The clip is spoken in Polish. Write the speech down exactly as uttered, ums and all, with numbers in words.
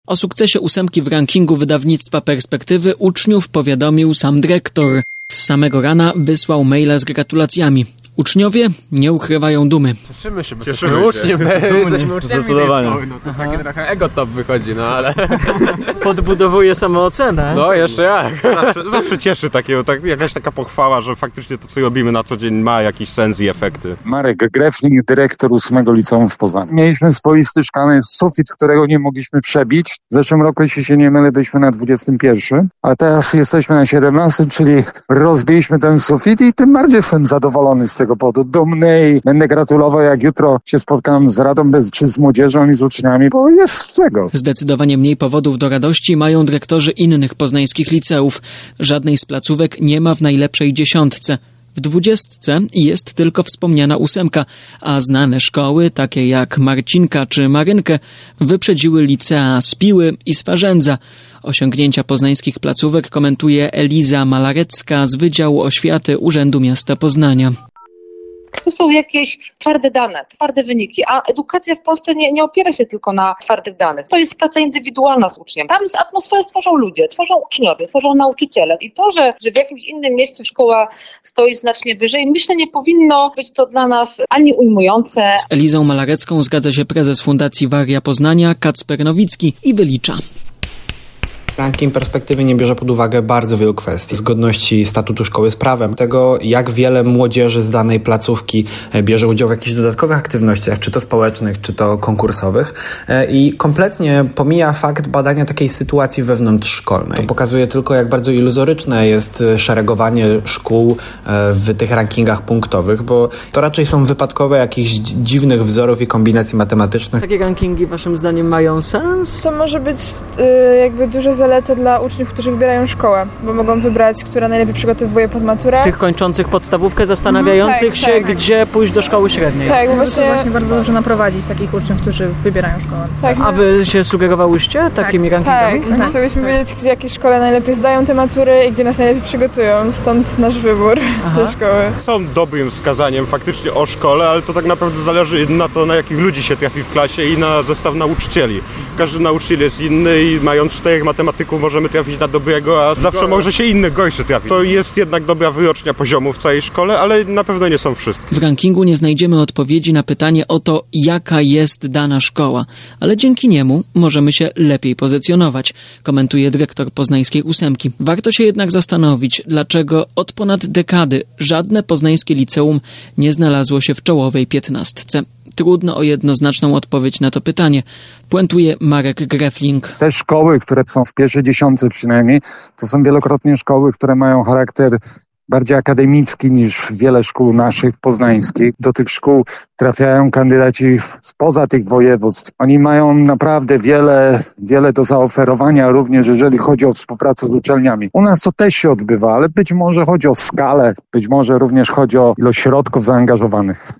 O sukcesie ósemki w rankingu wydawnictwa Perspektywy uczniów powiadomił sam dyrektor. Z samego rana wysłał maila z gratulacjami. Uczniowie nie ukrywają dumy. Cieszymy się, bo Cieszymy jesteśmy się. uczniem, my jesteśmy uczniami. Zdecydowanie. No to taki trochę ego top wychodzi, no ale... Podbudowuje samoocenę. No jeszcze jak. Zawsze, zawsze cieszy takie, tak, jakaś taka pochwała, że faktycznie to, co robimy na co dzień, ma jakiś sens i efekty. Marek Grefling, dyrektor ósmego liceum w Poznaniu. Mieliśmy swoisty szklany sufit, którego nie mogliśmy przebić. W zeszłym roku, jeśli się nie mylę, byliśmy na dwudziestym pierwszym, a teraz jesteśmy na siedemnastym, czyli rozbiliśmy ten sufit i tym bardziej jestem zadowolony z tego powodu. Dumny i będę gratulował, jak jutro się spotkam z Radą, czy z młodzieżą i z uczniami, bo jest z czego. Zdecydowanie mniej powodów do radości mają dyrektorzy innych poznańskich liceów. Żadnej z placówek nie ma w najlepszej dziesiątce. W dwudziestce jest tylko wspomniana ósemka, a znane szkoły, takie jak Marcinka czy Marynkę, wyprzedziły licea z Piły i Swarzędza. Osiągnięcia poznańskich placówek komentuje Eliza Malarecka z Wydziału Oświaty Urzędu Miasta Poznania. To są jakieś twarde dane, twarde wyniki, a edukacja w Polsce nie, nie opiera się tylko na twardych danych. To jest praca indywidualna z uczniem. Tam atmosferę stworzą ludzie, tworzą uczniowie, tworzą nauczyciele. I to, że, że w jakimś innym mieście szkoła stoi znacznie wyżej, myślę, nie powinno być to dla nas ani ujmujące. Z Elizą Malarecką zgadza się prezes Fundacji Waria Poznania Kacper Nowicki i wylicza. Ranking Perspektywy nie bierze pod uwagę bardzo wielu kwestii. Zgodności statutu szkoły z prawem, tego jak wiele młodzieży z danej placówki bierze udział w jakichś dodatkowych aktywnościach, czy to społecznych, czy to konkursowych i kompletnie pomija fakt badania takiej sytuacji wewnątrzszkolnej. To pokazuje tylko, jak bardzo iluzoryczne jest szeregowanie szkół w tych rankingach punktowych, bo to raczej są wypadkowe jakichś dziwnych wzorów i kombinacji matematycznych. Takie rankingi waszym zdaniem mają sens? To może być y, jakby duże zalety dla uczniów, którzy wybierają szkołę, bo mogą wybrać, która najlepiej przygotowuje pod maturę. Tych kończących podstawówkę, zastanawiających mhm, tak, się, tak. gdzie pójść do szkoły średniej. Tak, bo właśnie... to właśnie bardzo dobrze naprowadzić takich uczniów, którzy wybierają szkołę. Tak. A wy się sugerowałyście takimi Tak, rankingami? tak. Chcielibyśmy wiedzieć, gdzie jakie szkole najlepiej zdają te matury i gdzie nas najlepiej przygotują, stąd nasz wybór tej szkoły. Są dobrym wskazaniem faktycznie o szkole, ale to tak naprawdę zależy na to, na jakich ludzi się trafi w klasie i na zestaw nauczycieli. Każdy nauczyciel jest inny i mając czterech matematyków możemy trafić na dobrego, a zawsze może się inny gorszy trafić. To jest jednak dobra wyrocznia poziomu w całej szkole, ale na pewno nie są wszystkie. W rankingu nie znajdziemy odpowiedzi na pytanie o to, jaka jest dana szkoła, ale dzięki niemu możemy się lepiej pozycjonować, komentuje dyrektor poznańskiej ósemki. Warto się jednak zastanowić, dlaczego od ponad dekady żadne poznańskie liceum nie znalazło się w czołowej piętnastce. Trudno o jednoznaczną odpowiedź na to pytanie, puentuje Marek Grefling. Te szkoły, które są w pierwszej dziesiątce przynajmniej, to są wielokrotnie szkoły, które mają charakter bardziej akademicki niż wiele szkół naszych poznańskich. Do tych szkół trafiają kandydaci spoza tych województw. Oni mają naprawdę wiele, wiele do zaoferowania, również jeżeli chodzi o współpracę z uczelniami. U nas to też się odbywa, ale być może chodzi o skalę, być może również chodzi o ilość środków zaangażowanych.